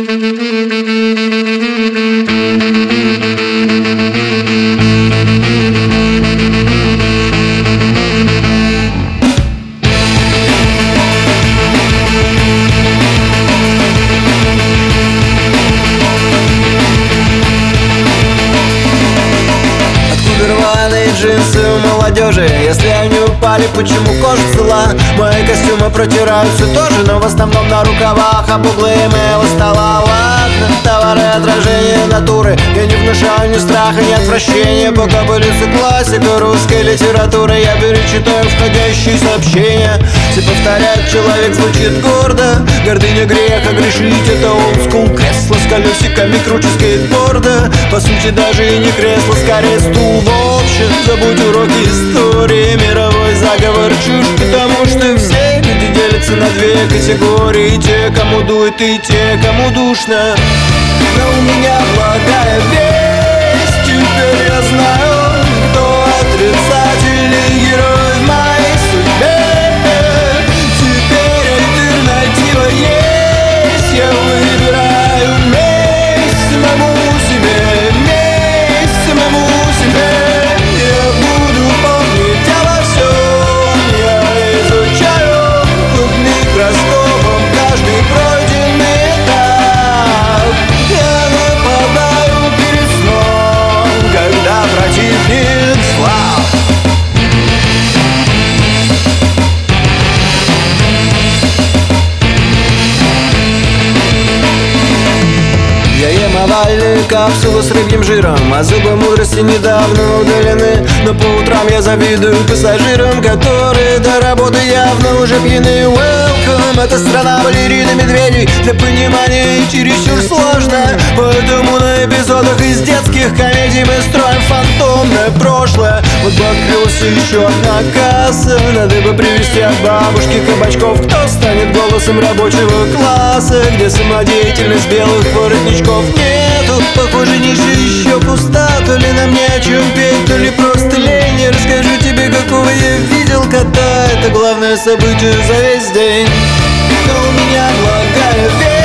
Джинсы у молодежи, если они упали, почему кожа цела? Мои костюмы протираются тоже, но в основном на рукавах об углы моего стола. Ладно, товары отражения натуры, я не внушаю ни страха, ни отвращения. Пока пылится классика русской литературы, я перечитаю входящие сообщения. Все повторяют, человек звучит гордо, гордыня грех, а грешить это олдскул. Кресло с колесиками круче скейтборда, по сути даже и не кресло, скорее стул. В общем, забудь уроки истории, мировой заговор чушь, потому что все люди делятся на две категории: те, кому дует, и те, кому душно. Но у меня благая весть, теперь я знаю, кто отрицательный герой в моей судьбе. Теперь альтернатива есть, я выбираю месть самому себе, месть самому себе. Я буду помнить обо всем, я изучаю под микроскопом каждый пройденный этап. Я нападаю перед сном, когда противник слаб. Я ем овальные капсулы с рыбьим жиром, а зубы мудрости недавно удалены. Но по утрам я завидую пассажирам, которые до работы явно уже пьяны. Welcome, это страна балерин и медведей, для понимания чересчур сложно. Поэтому на эпизодах из детских комедий мы строим фантомное прошлое. Вот бы открылась еще одна касса, надо бы привезти от бабушки кабачков. Кто станет голосом рабочего класса, где самодеятельность белых воротничков нету? Похоже, ниша еще пуста. То ли нам не о чем петь, то ли просто лень. Я расскажу тебе, какого я видел кота. Это главное событие за весь день. Но у меня благая весть.